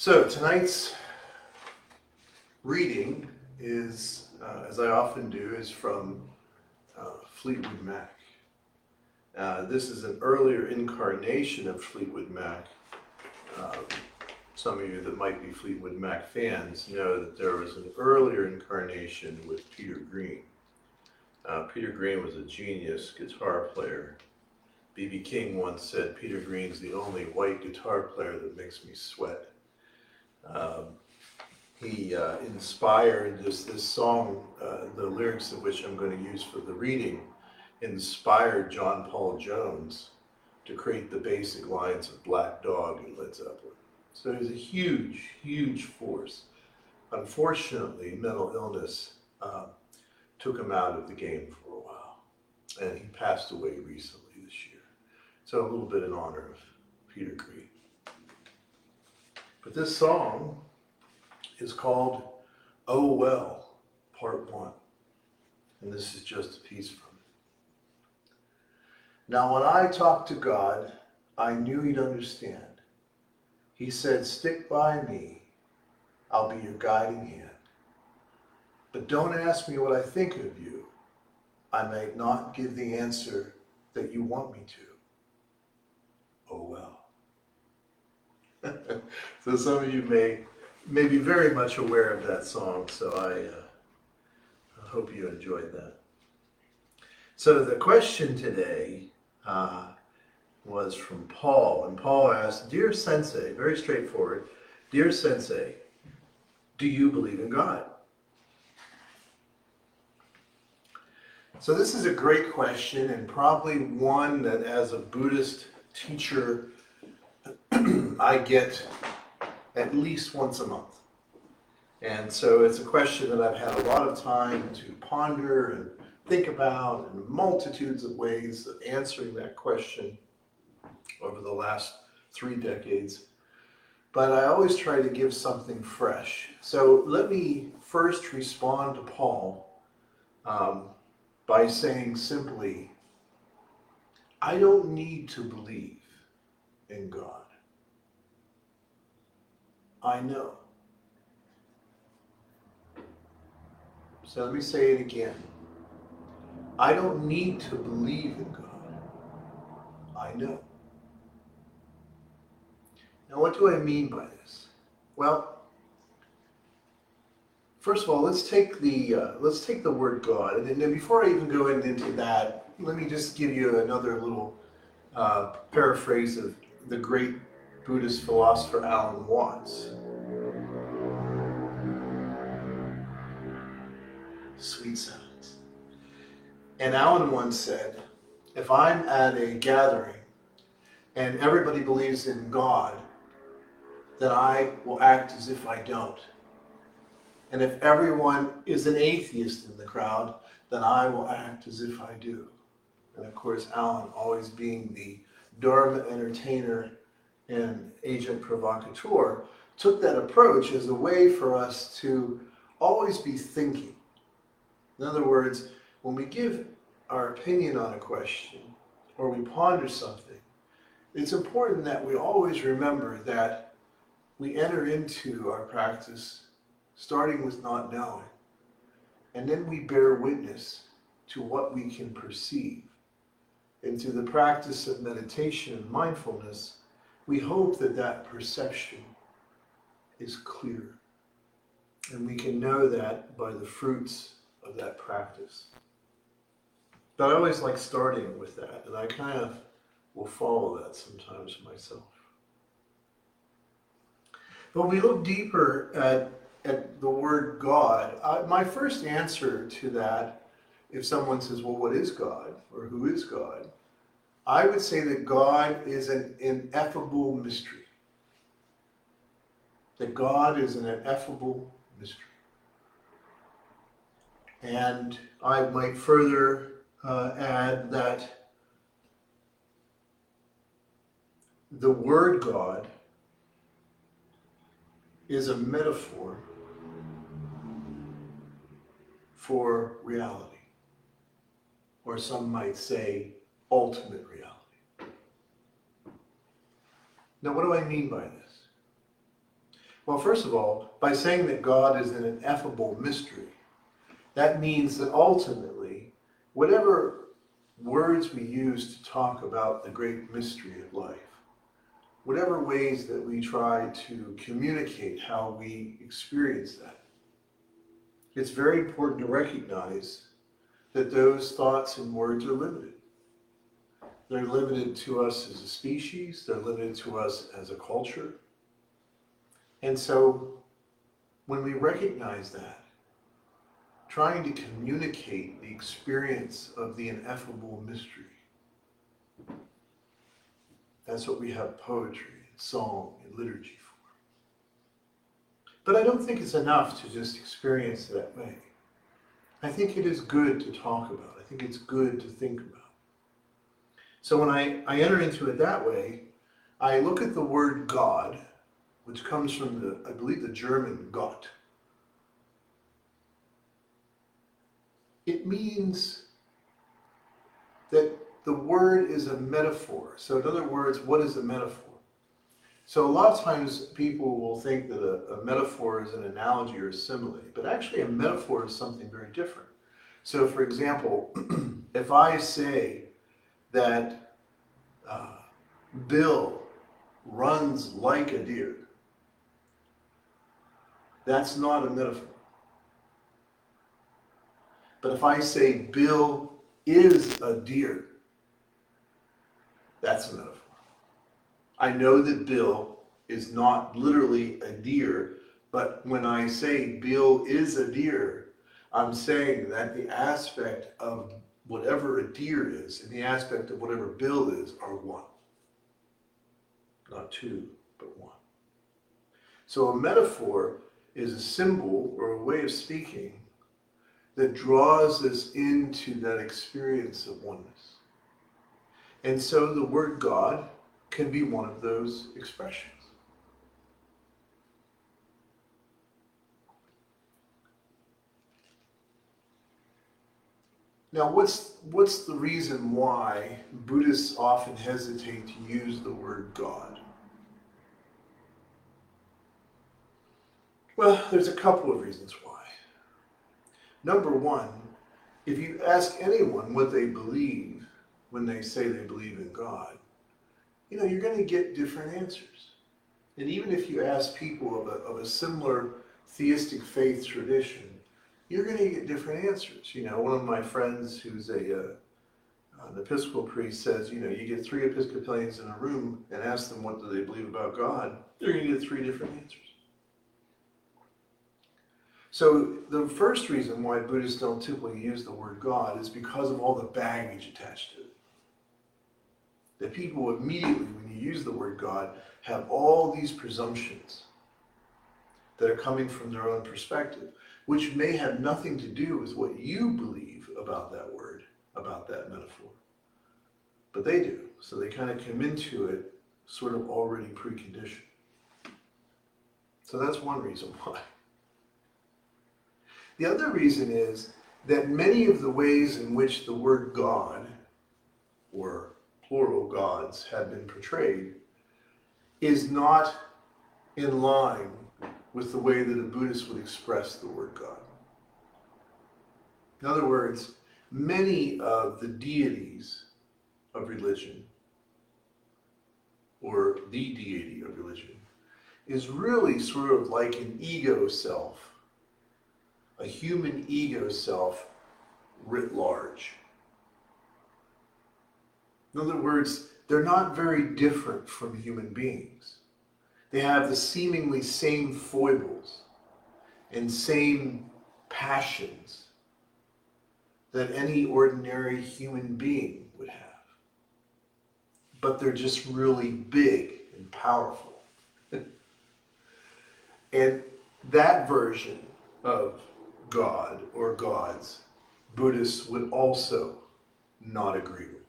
So tonight's reading is, as I often do, is from Fleetwood Mac. This is an earlier incarnation of Fleetwood Mac. Some of you that might be Fleetwood Mac fans know that there was an earlier incarnation with Peter Green. Peter Green was a genius guitar player. B.B. King once said, "Peter Green's the only white guitar player that makes me sweat." He inspired this song, the lyrics of which I'm going to use for the reading, inspired John Paul Jones to create the basic lines of Black Dog and Led Zeppelin. So he was a huge, huge force. Unfortunately, mental illness took him out of the game for a while, and he passed away recently this year. So a little bit in honor of Peter Green. But this song is called "Oh Well, Part 1. And this is just a piece from it. Now, when I talked to God, I knew He'd understand. He said, "Stick by me. I'll be your guiding hand. But don't ask me what I think of you. I may not give the answer that you want me to. Oh well." So some of you may be very much aware of that song, so I hope you enjoyed that. So the question today was from Paul, and Paul asked, "Dear Sensei," very straightforward, "Dear Sensei, do you believe in God?" So this is a great question, and probably one that as a Buddhist teacher I get at least once a month. And so it's a question that I've had a lot of time to ponder and think about, and multitudes of ways of answering that question over the last 3 decades. But I always try to give something fresh. So let me first respond to Paul by saying simply, I don't need to believe in God. I know. So let me say it again. I don't need to believe in God. I know. Now, what do I mean by this? Well, first of all, let's take the word God, and then before I even go into that, let me just give you another little paraphrase of the great Buddhist philosopher Alan Watts. Sweet sounds. And Alan once said, if I'm at a gathering and everybody believes in God, then I will act as if I don't. And if everyone is an atheist in the crowd, then I will act as if I do. And of course, Alan, always being the Dharma entertainer and agent provocateur, took that approach as a way for us to always be thinking. In other words, when we give our opinion on a question or we ponder something, it's important that we always remember that we enter into our practice starting with not knowing, and then we bear witness to what we can perceive. And through the practice of meditation and mindfulness, we hope that that perception is clear. And we can know that by the fruits of that practice. But I always like starting with that, and I kind of will follow that sometimes myself. But when we look deeper at the word God, my first answer to that, if someone says, well, what is God, or who is God? I would say that God is an ineffable mystery. That God is an ineffable mystery. And I might further add that the word God is a metaphor for reality, or some might say ultimate reality. Now, what do I mean by this? Well, first of all, by saying that God is an ineffable mystery, that means that ultimately, whatever words we use to talk about the great mystery of life, whatever ways that we try to communicate how we experience that, it's very important to recognize that those thoughts and words are limited. They're limited to us as a species, they're limited to us as a culture. And so when we recognize that, trying to communicate the experience of the ineffable mystery, that's what we have poetry and song and liturgy for. But I don't think it's enough to just experience it that way. I think it is good to talk about. I think it's good to think about. So when I enter into it that way, I look at the word God, which comes from I believe the German Gott. It means that the word is a metaphor. So in other words, what is a metaphor? So a lot of times people will think that a metaphor is an analogy or a simile, but actually a metaphor is something very different. So for example, if I say that Bill runs like a deer, that's not a metaphor. But if I say Bill is a deer, that's a metaphor. I know that Bill is not literally a deer, but when I say Bill is a deer, I'm saying that the aspect of whatever a deer is and the aspect of whatever Bill is are one. Not two, but one. So a metaphor is a symbol or a way of speaking that draws us into that experience of oneness. And so the word God can be one of those expressions. Now, what's the reason why Buddhists often hesitate to use the word God? Well, there's a couple of reasons why. Number one, if you ask anyone what they believe when they say they believe in God, you're going to get different answers. And even if you ask people of a similar theistic faith tradition, you're going to get different answers. One of my friends who's an Episcopal priest says, you get three Episcopalians in a room and ask them what do they believe about God, you're going to get three different answers. So the first reason why Buddhists don't typically use the word God is because of all the baggage attached to it. That people immediately, when you use the word God, have all these presumptions that are coming from their own perspective, which may have nothing to do with what you believe about that word, about that metaphor. But they do. So they kind of come into it sort of already preconditioned. So that's one reason why. The other reason is that many of the ways in which the word God, or plural gods, have been portrayed is not in line with the way that a Buddhist would express the word God. In other words, many of the deities of religion, or the deity of religion, is really sort of like an ego self, a human ego self writ large. In other words, they're not very different from human beings. They have the seemingly same foibles and same passions that any ordinary human being would have. But they're just really big and powerful. And that version of God or gods, Buddhists would also not agree with.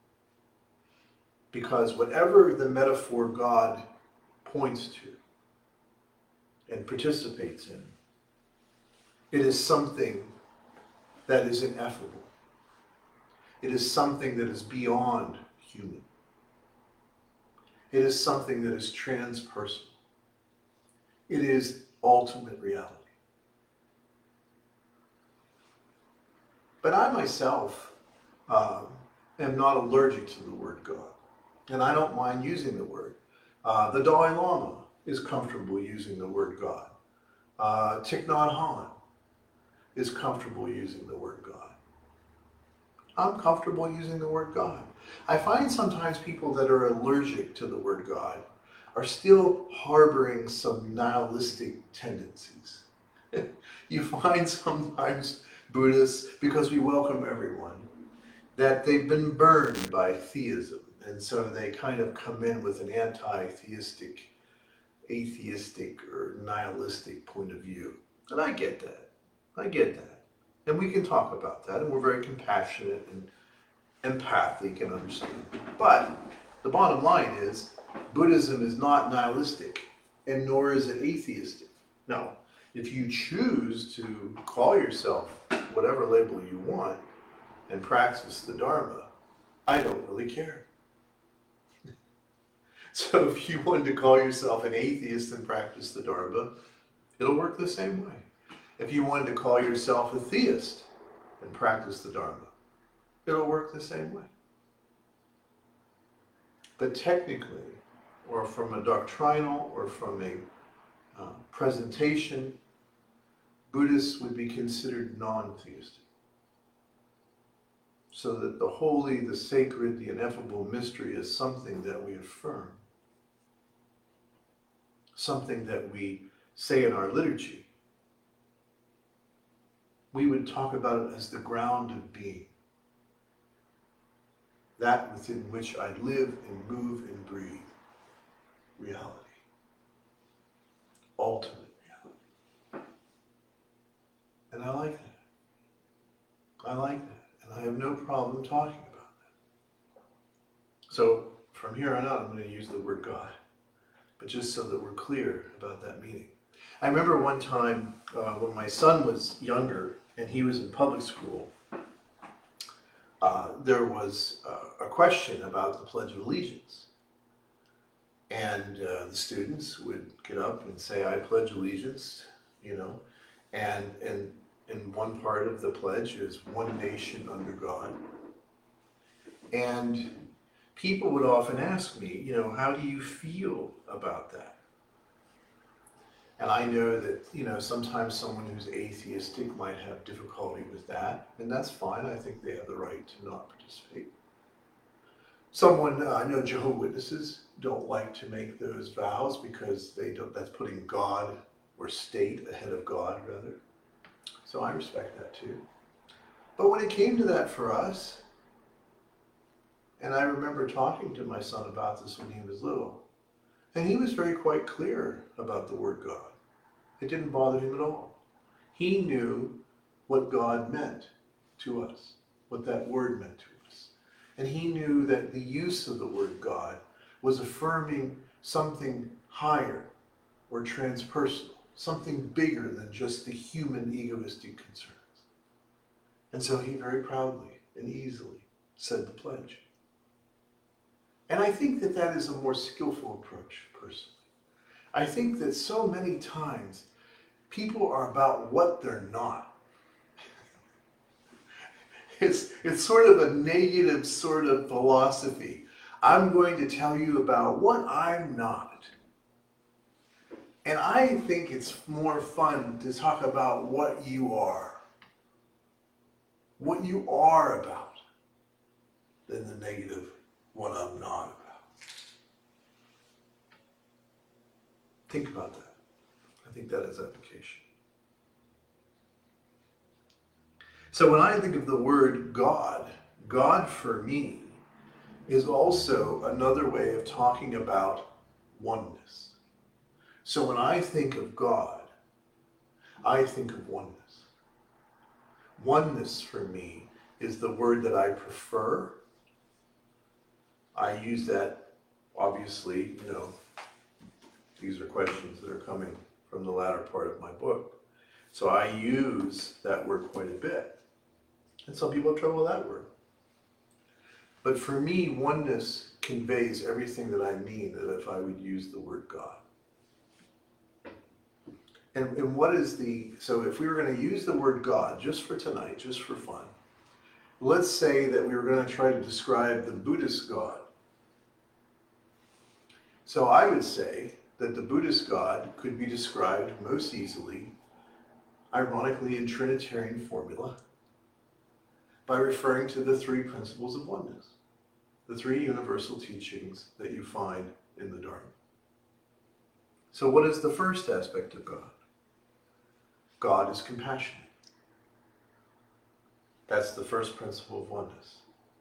Because whatever the metaphor God points to and participates in, it is something that is ineffable. It is something that is beyond human. It is something that is transpersonal. It is ultimate reality. But I myself am not allergic to the word God, and I don't mind using the word. The Dalai Lama is comfortable using the word God. Thich Nhat Hanh is comfortable using the word God. I'm comfortable using the word God. I find sometimes people that are allergic to the word God are still harboring some nihilistic tendencies. You find sometimes Buddhists, because we welcome everyone, that they've been burned by theism. And so they kind of come in with an anti-theistic, atheistic, or nihilistic point of view. And I get that. I get that. And we can talk about that. And we're very compassionate and empathic and understanding. But the bottom line is, Buddhism is not nihilistic, and nor is it atheistic. No. If you choose to call yourself whatever label you want and practice the Dharma, I don't really care. So if you wanted to call yourself an atheist and practice the Dharma, it'll work the same way. If you wanted to call yourself a theist and practice the Dharma, it'll work the same way. But technically, or from a doctrinal or from a presentation, Buddhists would be considered non-theistic. So that the holy, the sacred, the ineffable mystery is something that we affirm. Something that we say in our liturgy. We would talk about it as the ground of being. That within which I live and move and breathe. Reality. Ultimate reality. And I like that. I like that. And I have no problem talking about that. So from here on out, I'm going to use the word God. But just so that we're clear about that meaning. I remember one time when my son was younger and he was in public school, there was a question about the Pledge of Allegiance. And the students would get up and say, I pledge allegiance, and in one part of the pledge is one nation under God. And people would often ask me, how do you feel about that? And I know that, sometimes someone who's atheistic might have difficulty with that, and that's fine. I think they have the right to not participate. I know Jehovah's Witnesses don't like to make those vows because that's putting God or state ahead of God, rather. So I respect that too. But when it came to that for us, and I remember talking to my son about this when he was little, and he was quite clear about the word God. It didn't bother him at all. He knew what God meant to us, what that word meant to us. And he knew that the use of the word God was affirming something higher or transpersonal, something bigger than just the human egoistic concerns. And so he very proudly and easily said the pledge. And I think that that is a more skillful approach, personally. I think that so many times people are about what they're not. It's sort of a negative sort of philosophy. I'm going to tell you about what I'm not. And I think it's more fun to talk about what you are. What you are about than the negative, what I'm not about. Think about that. I think that is application. So when I think of the word God, God for me is also another way of talking about oneness. So when I think of God, I think of oneness. Oneness for me is the word that I prefer. I use that, obviously, these are questions that are coming from the latter part of my book. So I use that word quite a bit. And some people have trouble with that word. But for me, oneness conveys everything that I mean that if I would use the word God. And what is so if we were going to use the word God just for tonight, just for fun, let's say that we were going to try to describe the Buddhist God. So I would say that the Buddhist God could be described most easily, ironically, in Trinitarian formula, by referring to the three principles of oneness, the three universal teachings that you find in the Dharma. So what is the first aspect of God? God is compassionate. That's the first principle of oneness.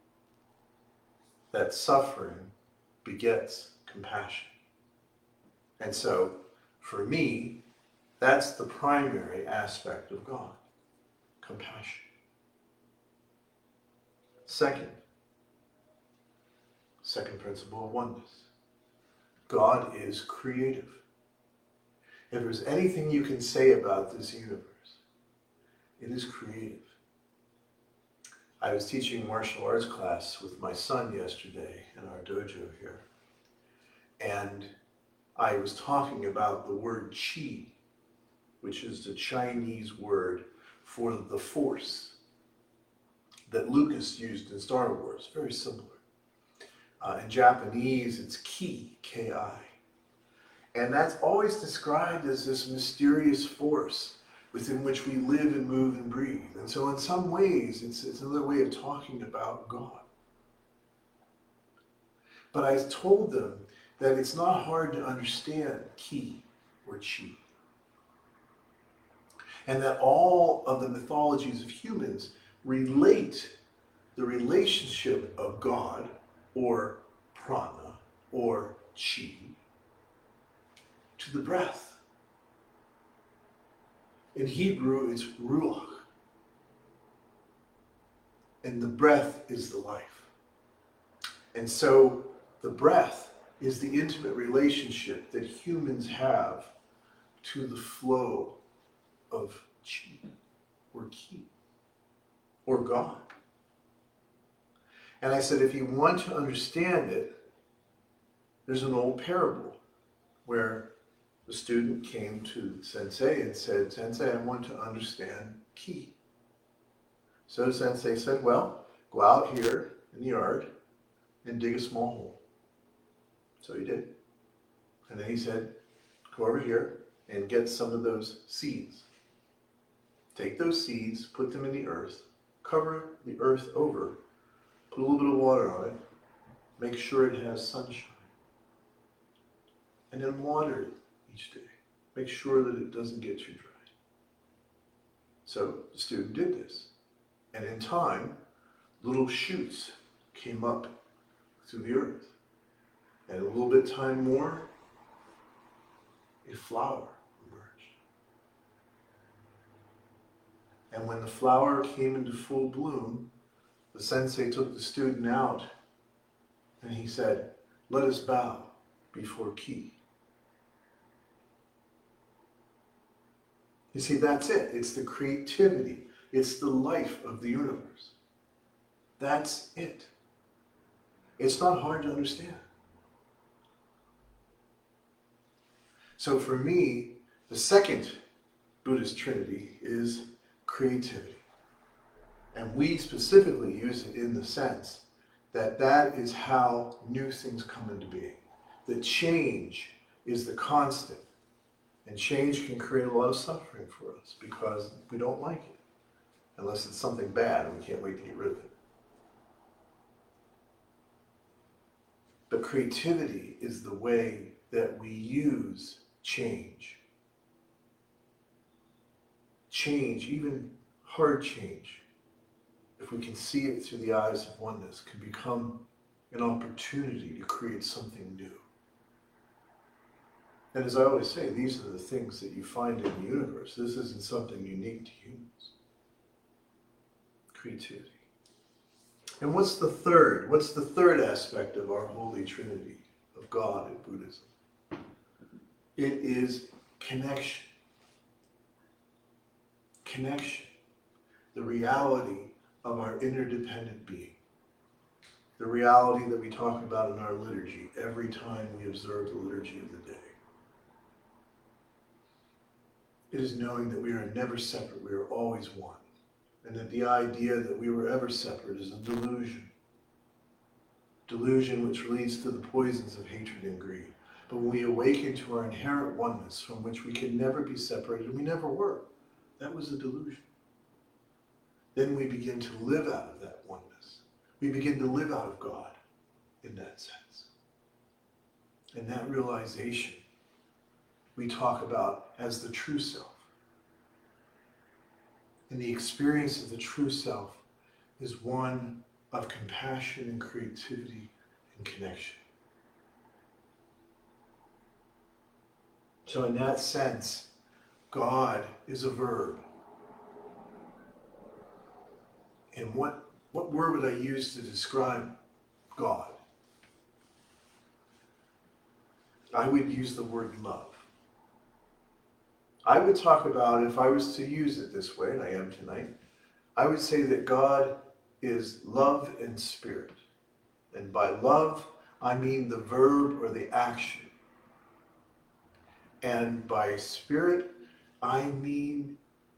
That suffering begets compassion. And so, for me, that's the primary aspect of God, compassion. Second principle of oneness. God is creative. If there's anything you can say about this universe, it is creative. I was teaching martial arts class with my son yesterday in our dojo here, and I was talking about the word qi, which is the Chinese word for the force that Lucas used in Star Wars, very similar. In Japanese, it's ki, K-I. And that's always described as this mysterious force within which we live and move and breathe. And so in some ways, it's another way of talking about God. But I told them that it's not hard to understand ki or chi. And that all of the mythologies of humans relate the relationship of God or prana or chi to the breath. In Hebrew, it's ruach. And the breath is the life. And so the breath is the intimate relationship that humans have to the flow of chi or ki or God. And I said, if you want to understand it, there's an old parable where the student came to Sensei and said, Sensei, I want to understand ki. So Sensei said, well, go out here in the yard and dig a small hole. So he did. And then he said, go over here and get some of those seeds. Take those seeds, put them in the earth, cover the earth over, put a little bit of water on it, make sure it has sunshine, and then water it each day. Make sure that it doesn't get too dry. So the student did this. And in time, little shoots came up through the earth. And a little bit time more, a flower emerged. And when the flower came into full bloom, the sensei took the student out and he said, let us bow before ki. You see, that's it. It's the creativity. It's the life of the universe. That's it. It's not hard to understand. So for me, the second Buddhist trinity is creativity. And we specifically use it in the sense that that is how new things come into being. That change is the constant. And change can create a lot of suffering for us because we don't like it. Unless it's something bad and we can't wait to get rid of it. But creativity is the way that we use change. Change, even hard change, if we can see it through the eyes of oneness, can become an opportunity to create something new. And as I always say, these are the things that you find in the universe. This isn't something unique to humans. Creativity. And what's the third? What's the third aspect of our Holy Trinity of God in Buddhism? It is connection. Connection. The reality of our interdependent being. The reality that we talk about in our liturgy every time we observe the liturgy of the day. It is knowing that we are never separate, we are always one. And that the idea that we were ever separate is a delusion. Delusion which leads to the poisons of hatred and greed. But when we awaken to our inherent oneness from which we can never be separated, and we never were, that was a delusion. Then we begin to live out of that oneness. We begin to live out of God in that sense. And that realization we talk about as the true self. And the experience of the true self is one of compassion and creativity and connection. So in that sense, God is a verb. And what word would I use to describe God? I would use the word love. I would talk about, if I was to use it this way, and I am tonight, I would say that God is love and spirit. And by love, I mean the verb or the action. And by spirit, I mean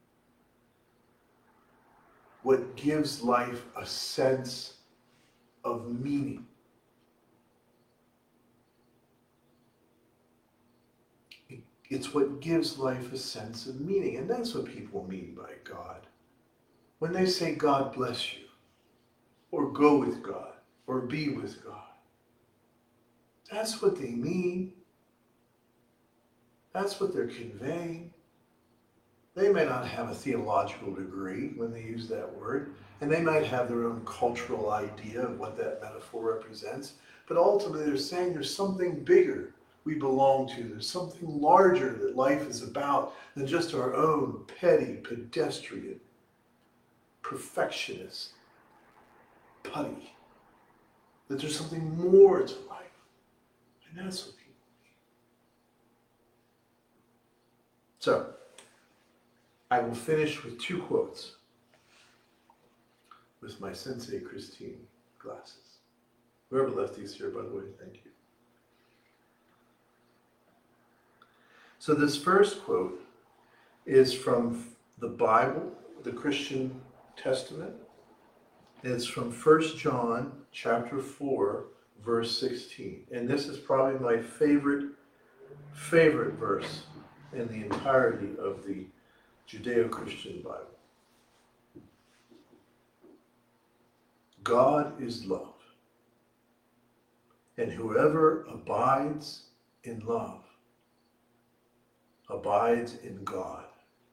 what gives life a sense of meaning. It's what gives life a sense of meaning. And that's what people mean by God. When they say, God bless you, or go with God, or be with God, that's what they mean. That's what they're conveying. They may not have a theological degree when they use that word, and they might have their own cultural idea of what that metaphor represents, but ultimately they're saying there's something bigger we belong to. There's something larger that life is about than just our own petty, pedestrian, perfectionist, putty. That there's something more to life. And that's what people mean. So, I will finish with two quotes with my Sensei Christine glasses. Whoever left these here, by the way, thank you. So this first quote is from the Bible, the Christian Testament. It's from 1 John chapter 4, verse 16. And this is probably my favorite verse in the entirety of the Judeo-Christian Bible. God is love, and whoever abides in love abides in God,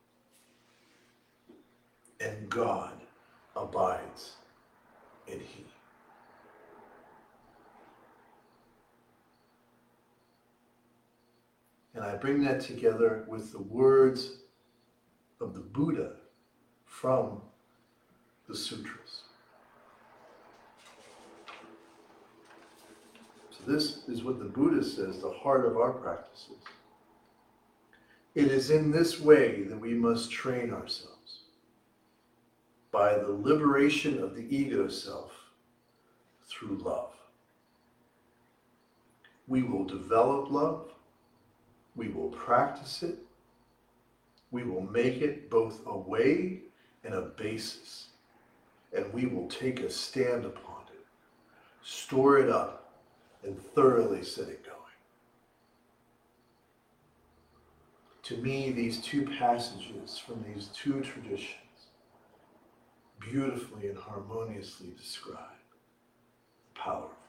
and God abides in He. And I bring that together with the words of the Buddha from the sutras. So this is what the Buddha says, the heart of our practices. It is in this way that we must train ourselves, by the liberation of the ego self through love. We will develop love, we will practice it, we will make it both a way and a basis, and we will take a stand upon it, store it up, and thoroughly set it going. To me, these two passages from these two traditions beautifully and harmoniously describe the power of